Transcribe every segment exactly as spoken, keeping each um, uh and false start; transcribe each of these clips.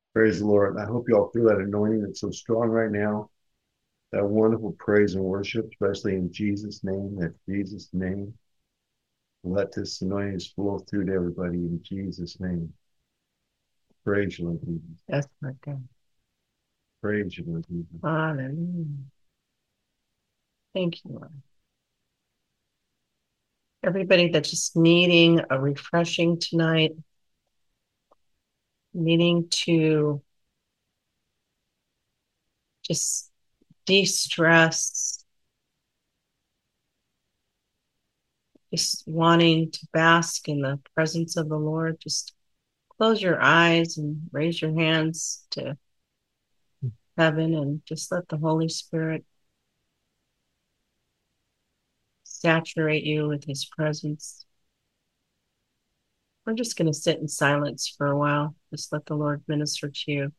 Praise the Lord. I hope you all feel that anointing that's so strong right now. That wonderful praise and worship, especially in Jesus' name, that Jesus' name. Let this anointing flow through to everybody in Jesus' name. Praise you, Lord Jesus. Yes, my God. Praise you, Lord Jesus. Hallelujah. Thank you, Lord. Everybody that's just needing a refreshing tonight, needing to just de-stress, just wanting to bask in the presence of the Lord, just close your eyes and raise your hands to heaven and just let the Holy Spirit saturate you with his presence. We're just going to sit in silence for a while. Just let the Lord minister to you.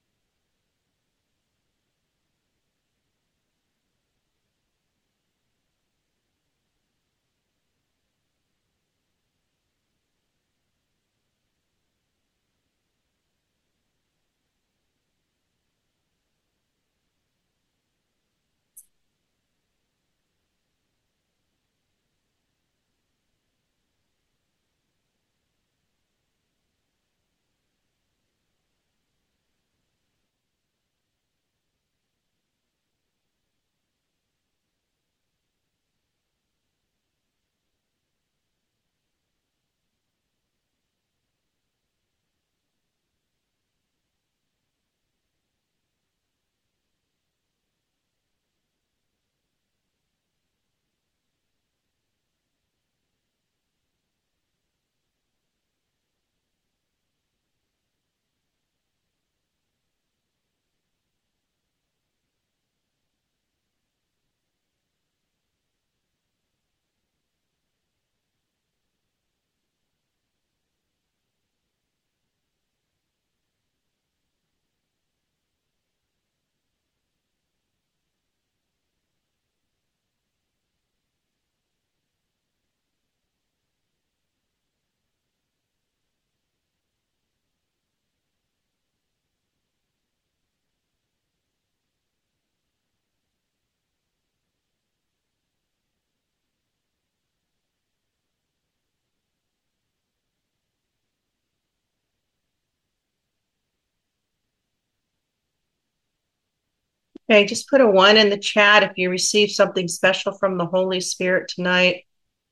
Okay, just put a one in the chat if you received something special from the Holy Spirit tonight.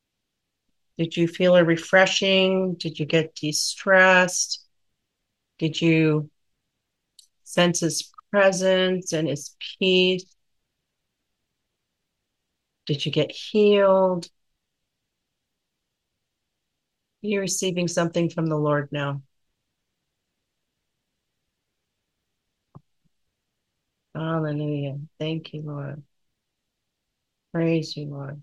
Did you feel a refreshing? Did you get de-stressed? Did you sense his presence and his peace? Did you get healed? You're receiving something from the Lord now. Hallelujah. Thank you, Lord. Praise you, Lord.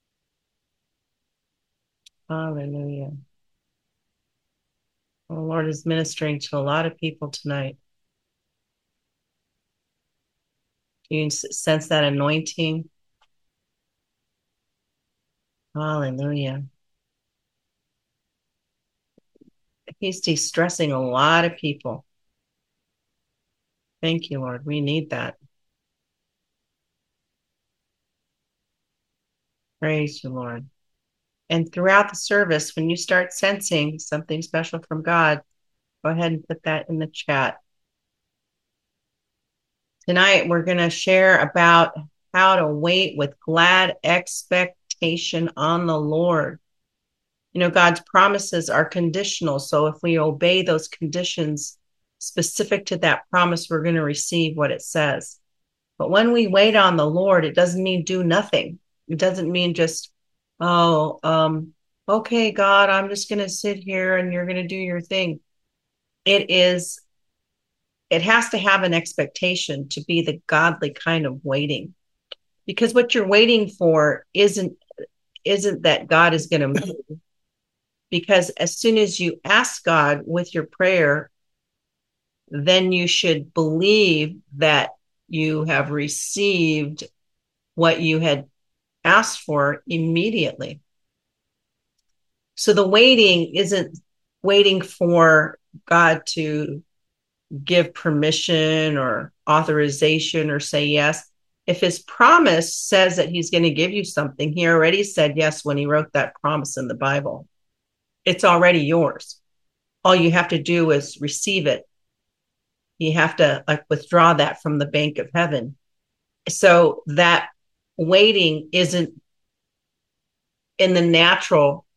Hallelujah. The Lord is ministering to a lot of people tonight. Do you sense that anointing? Hallelujah. He's de-stressing a lot of people. Thank you, Lord. We need that. Praise you, Lord. And throughout the service, when you start sensing something special from God, go ahead and put that in the chat. Tonight, we're going to share about how to wait with glad expectation on the Lord. You know, God's promises are conditional. So if we obey those conditions specific to that promise, we're going to receive what it says. But when we wait on the Lord, it doesn't mean do nothing. It doesn't mean just, oh, um, okay, God, I'm just going to sit here and you're going to do your thing. It is, it has to have an expectation to be the godly kind of waiting, because what you're waiting for isn't isn't that God is going to move. Because as soon as you ask God with your prayer, then you should believe that you have received what you had asked for immediately. So the waiting isn't waiting for God to give permission or authorization or say yes. If his promise says that he's going to give you something, he already said yes when he wrote that promise in the Bible. It's already yours. All you have to do is receive it. You have to like withdraw that from the bank of heaven. So that waiting isn't in the natural,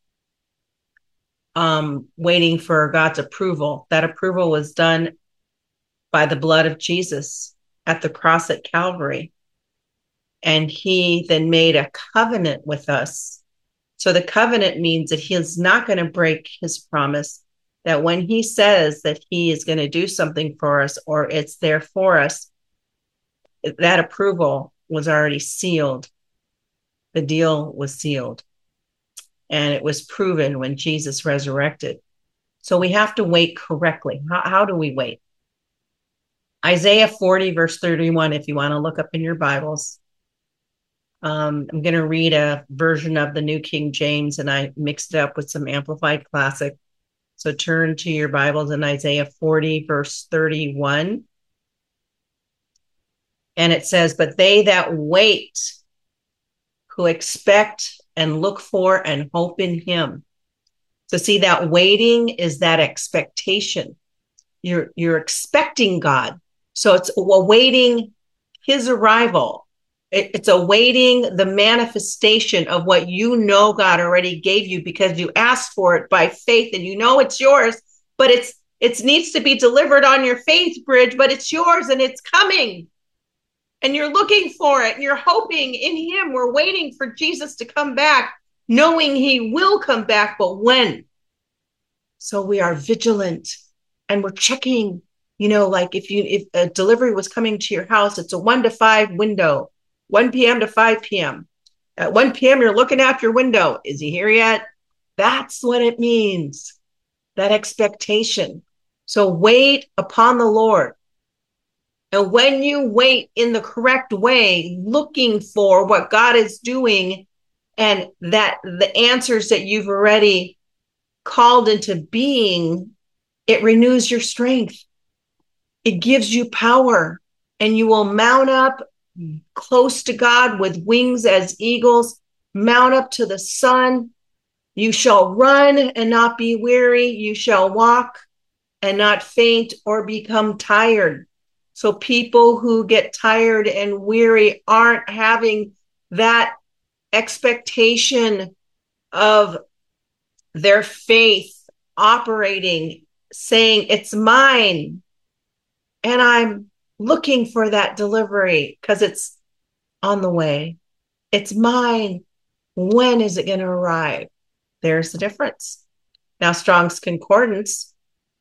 um, waiting for God's approval. That approval was done by the blood of Jesus at the cross at Calvary. And he then made a covenant with us. So the covenant means that he's not going to break his promise, that when he says that he is going to do something for us or it's there for us, that approval was already sealed. The deal was sealed. And it was proven when Jesus resurrected. So we have to wait correctly. How, how do we wait? Isaiah forty, verse thirty-one, if you want to look up in your Bibles. Um, I'm going to read a version of the New King James, and I mixed it up with some Amplified Classic. So turn to your Bibles in Isaiah forty, verse thirty-one. And it says, "But they that wait, who expect and look for and hope in him." So see, that waiting is that expectation. You're, you're expecting God. So it's awaiting his arrival. It, it's awaiting the manifestation of what you know God already gave you because you asked for it by faith and you know it's yours, but it's it needs to be delivered on your faith bridge, but it's yours and it's coming. And you're looking for it and you're hoping in him. We're waiting for Jesus to come back, knowing he will come back, but when? So we are vigilant and we're checking, you know, like if you if a delivery was coming to your house, it's a one to five window, one p.m. to five p.m. At one p.m., you're looking out your window. Is he here yet? That's what it means, that expectation. So wait upon the Lord. And when you wait in the correct way, looking for what God is doing and that the answers that you've already called into being, it renews your strength. It gives you power and you will mount up close to God with wings as eagles, mount up to the sun. You shall run and not be weary. You shall walk and not faint or become tired. So people who get tired and weary aren't having that expectation of their faith operating, saying, it's mine. And I'm looking for that delivery because it's on the way. It's mine. When is it going to arrive? There's the difference. Now, Strong's Concordance,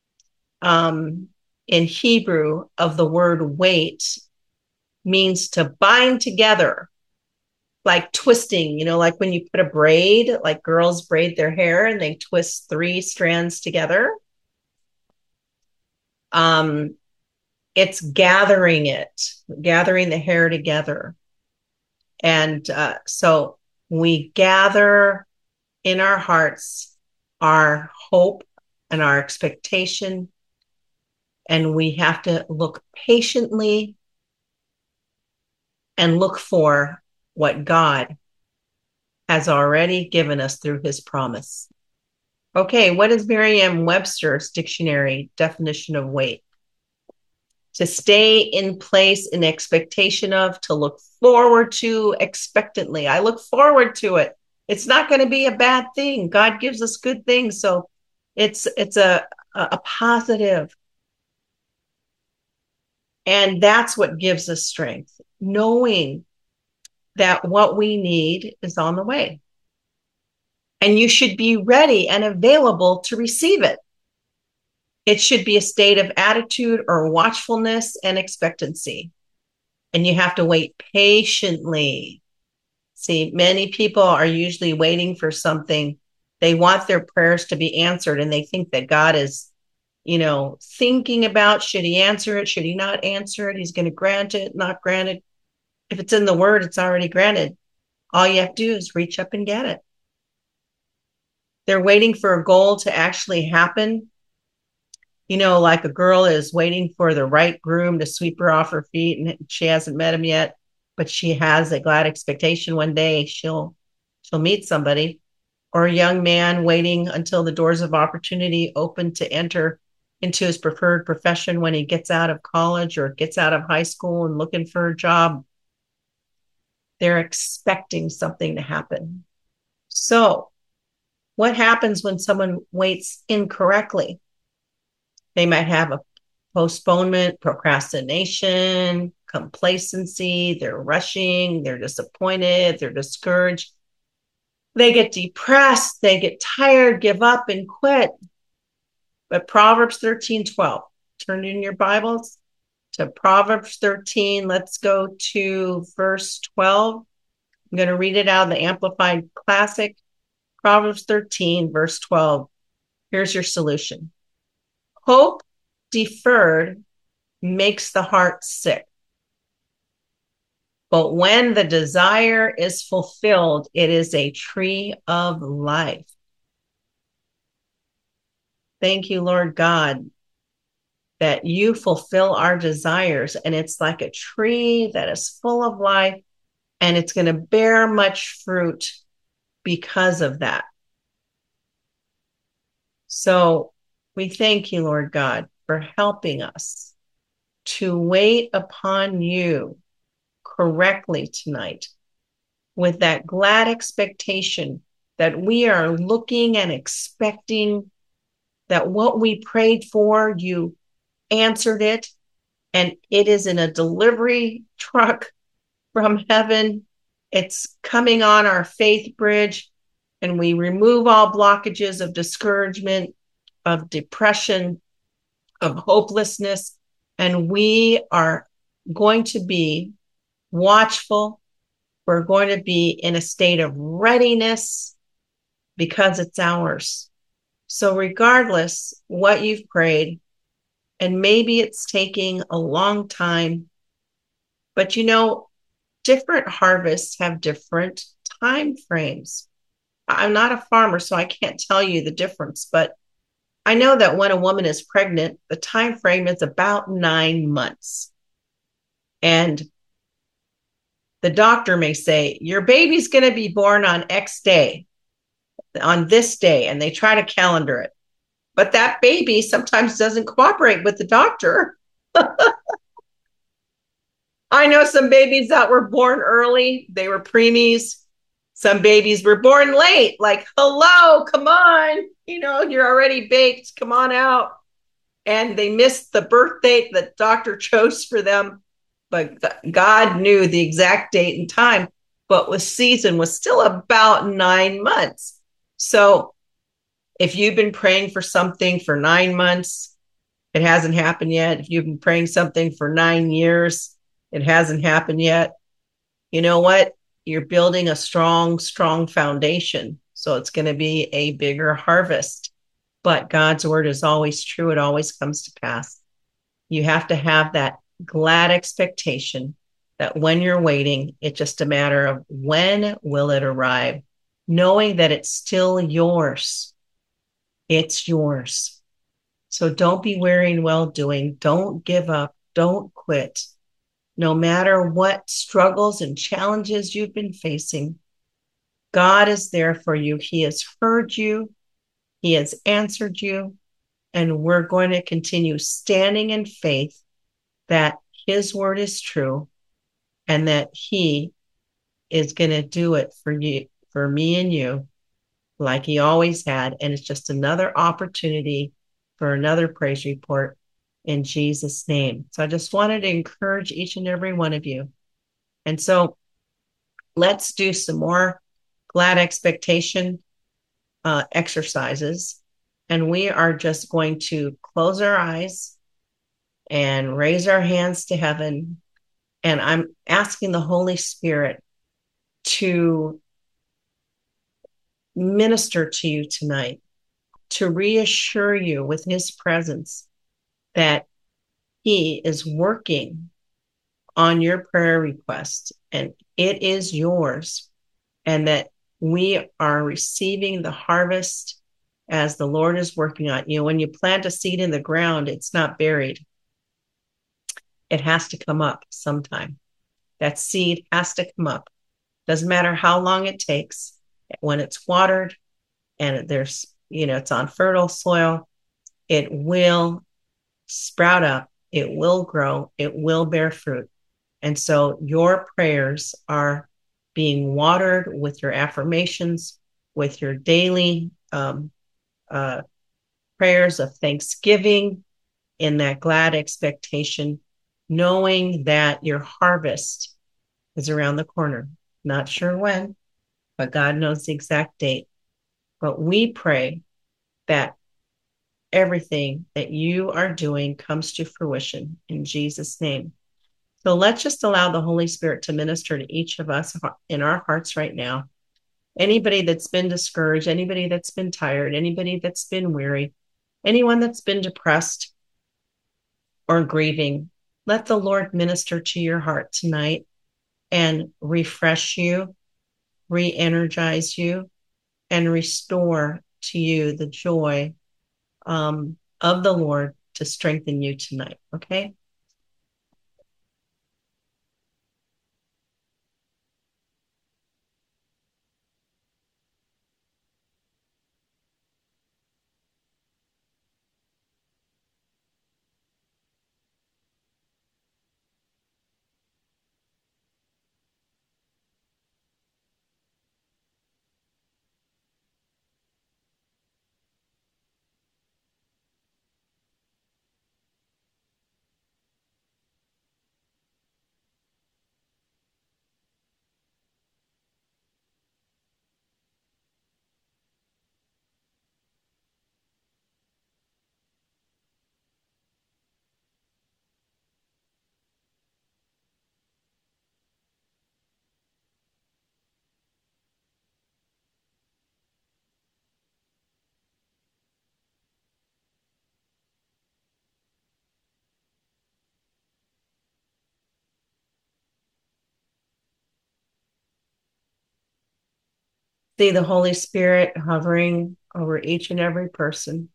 um, in Hebrew of the word wait means to bind together, like twisting, you know, like when you put a braid, like girls braid their hair and they twist three strands together. Um, it's gathering it, gathering the hair together. And uh, so we gather in our hearts our hope and our expectation. And we have to look patiently and look for what God has already given us through his promise. Okay, what is Merriam-Webster's dictionary definition of wait? To stay in place in expectation of, to look forward to expectantly. I look forward to it. It's not going to be a bad thing. God gives us good things. So it's it's a, a positive. And that's what gives us strength, knowing that what we need is on the way. And you should be ready and available to receive it. It should be a state of attitude or watchfulness and expectancy. And you have to wait patiently. See, many people are usually waiting for something. They want their prayers to be answered, and they think that God is, you know, thinking about, should he answer it? Should he not answer it? He's going to grant it, not grant it. If it's in the word, it's already granted. All you have to do is reach up and get it. They're waiting for a goal to actually happen. You know, like a girl is waiting for the right groom to sweep her off her feet and she hasn't met him yet, but she has a glad expectation one day she'll she'll meet somebody. Or a young man waiting until the doors of opportunity open to enter into his preferred profession when he gets out of college or gets out of high school and looking for a job. They're expecting something to happen. So, what happens when someone waits incorrectly? They might have a postponement, procrastination, complacency, they're rushing, they're disappointed, they're discouraged. They get depressed, they get tired, give up, and quit. But Proverbs thirteen twelve, turn in your Bibles to Proverbs thirteen. Let's go to verse twelve. I'm going to read it out of the Amplified Classic. Proverbs thirteen, verse twelve. Here's your solution. Hope deferred makes the heart sick. But when the desire is fulfilled, it is a tree of life. Thank you, Lord God, that you fulfill our desires. And it's like a tree that is full of life, and it's going to bear much fruit because of that. So we thank you, Lord God, for helping us to wait upon you correctly tonight with that glad expectation that we are looking and expecting that what we prayed for, you answered it, and it is in a delivery truck from heaven. It's coming on our faith bridge, and we remove all blockages of discouragement, of depression, of hopelessness, and we are going to be watchful. We're going to be in a state of readiness because it's ours. So regardless what you've prayed, and maybe it's taking a long time, but you know, different harvests have different time frames. I'm not a farmer, so I can't tell you the difference, but I know that when a woman is pregnant, the time frame is about nine months. And the doctor may say, your baby's going to be born on X day, on this day, and they try to calendar it. But that baby sometimes doesn't cooperate with the doctor. I know some babies that were born early, they were preemies. Some babies were born late, like, hello, come on. You know, you're already baked, come on out. And they missed the birth date that doctor chose for them. But God knew the exact date and time, but the season was still about nine months. So if you've been praying for something for nine months, it hasn't happened yet. If you've been praying something for nine years, it hasn't happened yet. You know what? You're building a strong, strong foundation. So it's going to be a bigger harvest. But God's word is always true. It always comes to pass. You have to have that glad expectation that when you're waiting, it's just a matter of when will it arrive, knowing that it's still yours. It's yours. So don't be weary in well-doing. Don't give up. Don't quit. No matter what struggles and challenges you've been facing, God is there for you. He has heard you. He has answered you. And we're going to continue standing in faith that his word is true and that he is going to do it for you, for me and you, like he always had. And it's just another opportunity for another praise report in Jesus' name. So I just wanted to encourage each and every one of you. And so let's do some more glad expectation uh, exercises. And we are just going to close our eyes and raise our hands to heaven. And I'm asking the Holy Spirit to minister to you tonight, to reassure you with his presence that he is working on your prayer request and it is yours, and that we are receiving the harvest as the Lord is working on you. When you plant a seed in the ground, it's not buried. It has to come up sometime. That seed has to come up. Doesn't matter how long it takes. When it's watered and there's, you know, it's on fertile soil, it will sprout up. It will grow. It will bear fruit. And so your prayers are being watered with your affirmations, with your daily um, uh, prayers of thanksgiving, in that glad expectation, knowing that your harvest is around the corner. Not sure when, but God knows the exact date. But we pray that everything that you are doing comes to fruition in Jesus' name. So let's just allow the Holy Spirit to minister to each of us in our hearts right now. Anybody that's been discouraged, anybody that's been tired, anybody that's been weary, anyone that's been depressed or grieving, let the Lord minister to your heart tonight and refresh you, re-energize you, and restore to you the joy um, of the Lord to strengthen you tonight. Okay? See the Holy Spirit hovering over each and every person.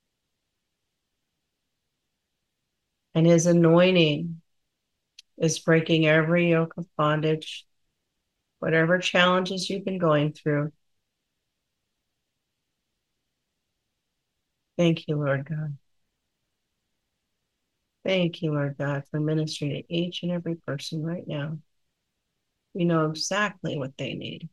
And his anointing is breaking every yoke of bondage, whatever challenges you've been going through. Thank you, Lord God. Thank you, Lord God, for ministering to each and every person right now. You know exactly what they need.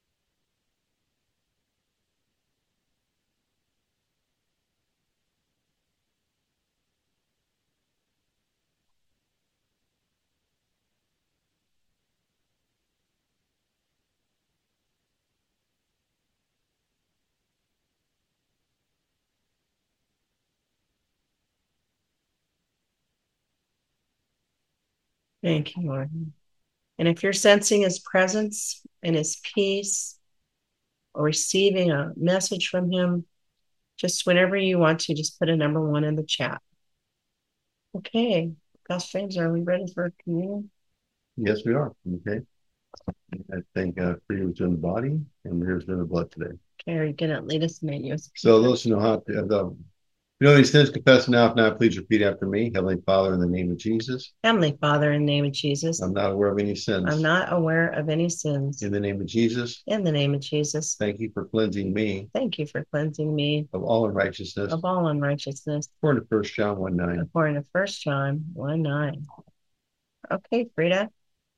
Thank you, Lord. And if you're sensing his presence and his peace or receiving a message from him, just whenever you want to, just put a number one in the chat. Okay. Pastor James, are we ready for communion? Yes, we are. Okay. I think uh, Frida was doing the body and Maria's doing the blood today. Okay, are you going to lead us in the use? So those who know how to, the you know these sins, confess now. If not, please repeat after me. Heavenly Father, in the name of Jesus. Heavenly Father, in the name of Jesus. I'm not aware of any sins. I'm not aware of any sins. In the name of Jesus. In the name of Jesus. Thank you for cleansing me. Thank you for cleansing me. Of all unrighteousness. Of all unrighteousness. According to First John one nine. According to First John one nine. Okay, Frida.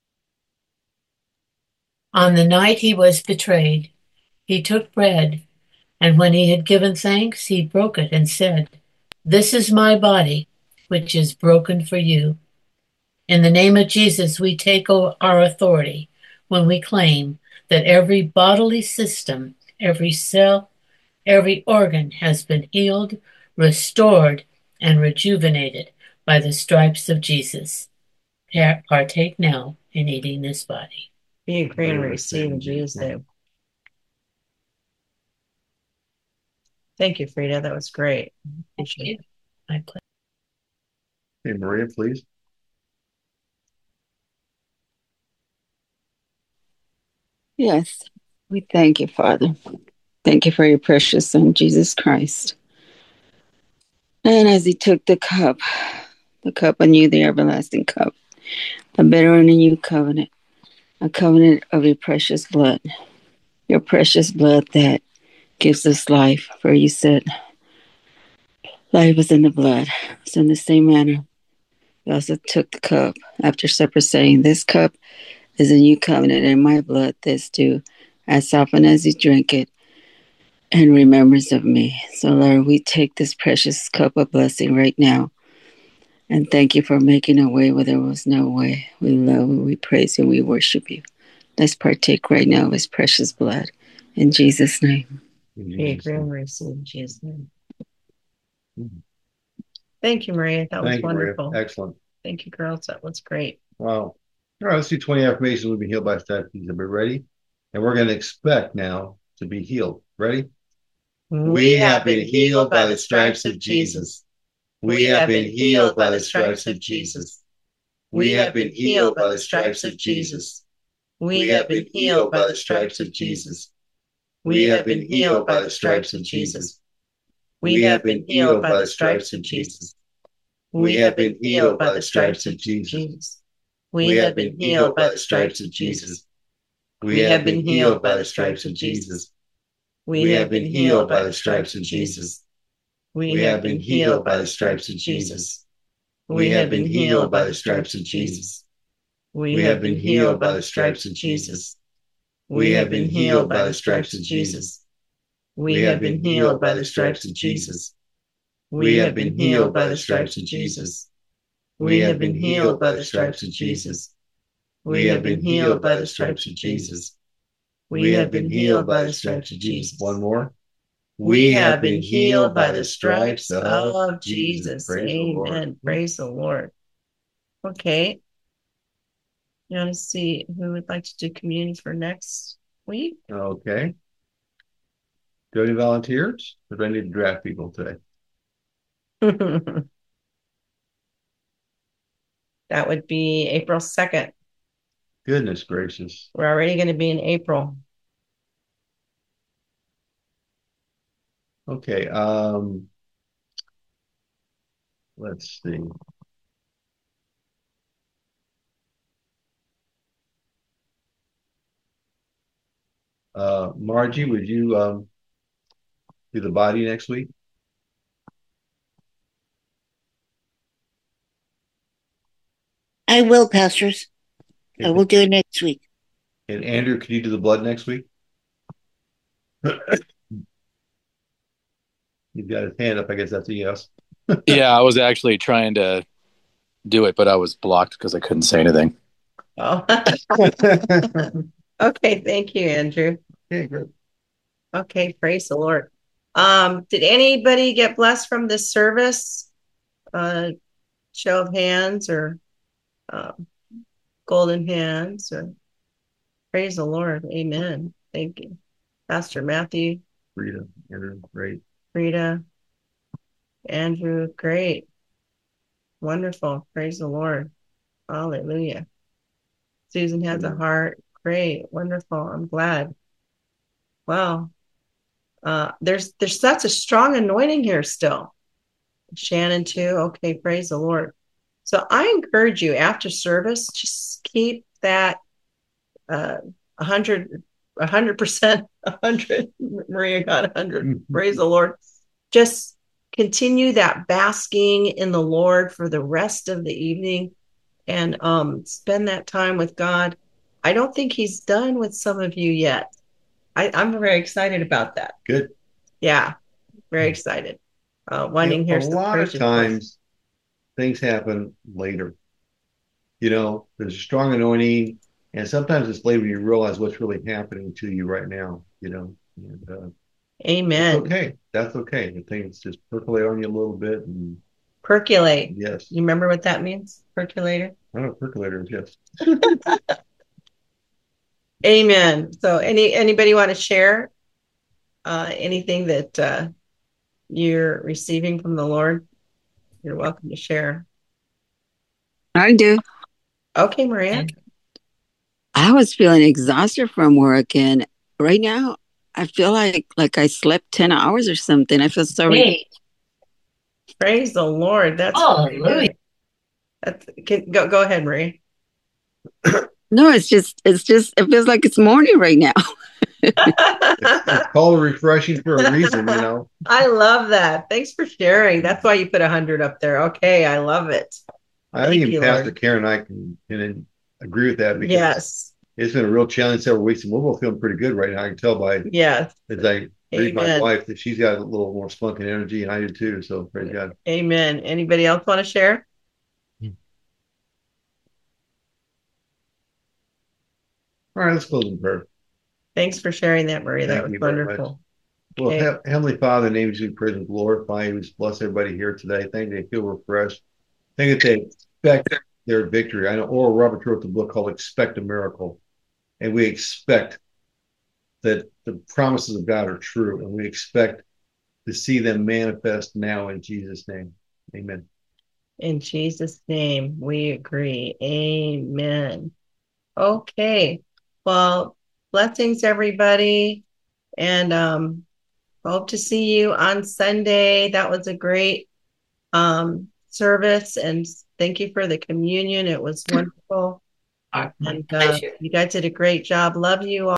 On the night he was betrayed, he took bread, and when he had given thanks, he broke it and said, "This is my body, which is broken for you." In the name of Jesus, we take our authority when we claim that every bodily system, every cell, every organ has been healed, restored, and rejuvenated by the stripes of Jesus. Partake now in eating this body. Be agree and receive in Jesus' name. Thank you, Frida. That was great. Appreciate it. My pleasure. Hey, Maria, please. Yes, we thank you, Father. Thank you for your precious Son, Jesus Christ. And as he took the cup, the cup anew, the everlasting cup, a better and a new covenant, a covenant of your precious blood, your precious blood that gives us life. For you said, life is in the blood. So in the same manner, he also took the cup after supper, saying, this cup is a new covenant in my blood. This do, as often as you drink it, in remembrance of me. So Lord, we take this precious cup of blessing right now. And thank you for making a way where there was no way. We love you, we praise you, we worship you. Let's partake right now of his precious blood. In Jesus' name. We agree and receive in Jesus' name. Mm-hmm. Thank you, Maria. That Thank was wonderful. Maria. Excellent. Thank you, girls. That was great. Wow. All right, let's do twenty affirmations. We'll be healed by stripes. Are we ready? And we're going to expect now to be healed. Ready? We have been healed by the stripes of Jesus. We have been healed by the stripes of Jesus. We have been healed by the stripes of Jesus. We have been healed by the stripes of Jesus. We have been healed by the stripes of Jesus. We have been healed by the stripes of Jesus. We have been healed by the stripes of Jesus. We have been healed by the stripes of Jesus. We have been healed by the stripes of Jesus. We have been healed by the stripes of Jesus. We have been healed by the stripes of Jesus. We have been healed by the stripes of Jesus. We have been healed by the stripes of Jesus. We have been healed by the stripes of Jesus. We have been healed by the stripes of Jesus. We have been healed by the stripes of Jesus. We have been healed by the stripes of Jesus. We have been healed by the stripes of Jesus. We have been healed by the stripes of Jesus. One more. We have been healed by the stripes of Jesus. Amen. Praise the Lord. Okay. You want to see who would like to do communion for next week? Okay. Do any volunteers? Or do I need to draft people today? That would be April second. Goodness gracious. We're already going to be in April. Okay. Um, let's see. Uh, Margie, would you um, do the body next week? I will, pastors. Okay. I will do it next week. And Andrew, can you do the blood next week? You've got his hand up. I guess that's a yes. Yeah, I was actually trying to do it, but I was blocked because I couldn't say anything. Oh. Okay, thank you, Andrew. Okay, great. Okay, praise the Lord. Um, did anybody get blessed from this service? Uh, show of hands or um, golden hands or praise the Lord. Amen. Thank you. Pastor Matthew. Rita, Andrew, great. Rita, Andrew, great. Wonderful. Praise the Lord. Hallelujah. Susan has a heart. Great. Wonderful. I'm glad. Wow. Uh, there's there's such a strong anointing here still. Shannon too. Okay, praise the Lord. So I encourage you after service, just keep that uh a hundred, a hundred percent, a hundred. Maria got a hundred. Praise the Lord. Just continue that basking in the Lord for the rest of the evening and um spend that time with God. I don't think he's done with some of you yet. I, I'm very excited about that. Good. Yeah, very excited. Uh, wanting you know, here a lot of times things happen later. You know, there's a strong anointing, and sometimes it's later when you realize what's really happening to you right now. You know, and, uh, amen. That's okay, that's okay. The things just percolate on you a little bit, and percolate. Yes. You remember what that means? Percolator. I don't know, percolator. Yes. Amen. So, any anybody want to share uh, anything that uh, you're receiving from the Lord? You're welcome to share. I do. Okay, Maria. I was feeling exhausted from work, and right now I feel like like I slept ten hours or something. I feel so. Hey, Praise the Lord. That's hallelujah. That's can, go go ahead, Marie. No, it's just it's just it feels like it's morning right now. It's, it's called refreshing for a reason, you know. I love that. Thanks for sharing. That's why you put a hundred up there. Okay, I love it. I Thank think you, Pastor Lord. Karen and I can, can agree with that because Yes. it's been a real challenge several weeks, and we're both feeling pretty good right now. I can tell by Yes. as I read my Amen. wife that she's got a little more spunk and energy, and I do too. So praise God. Amen. Anybody else want to share? All right, let's close in prayer. Thanks for sharing that, Marie. That Thank was you very much. wonderful. Well, Okay. He- Heavenly Father, in the name of Jesus, we praise and glorify you. We bless everybody here today. Thank you. They feel refreshed. Thank that they expect their victory. I know Oral Roberts wrote the book called Expect a Miracle. And we expect that the promises of God are true. And we expect to see them manifest now in Jesus' name. Amen. In Jesus' name, we agree. Amen. Okay. Well, blessings, everybody. And um, hope to see you on Sunday. That was a great um, service. And thank you for the communion. It was wonderful. My And uh, pleasure. you guys did a great job. Love you all.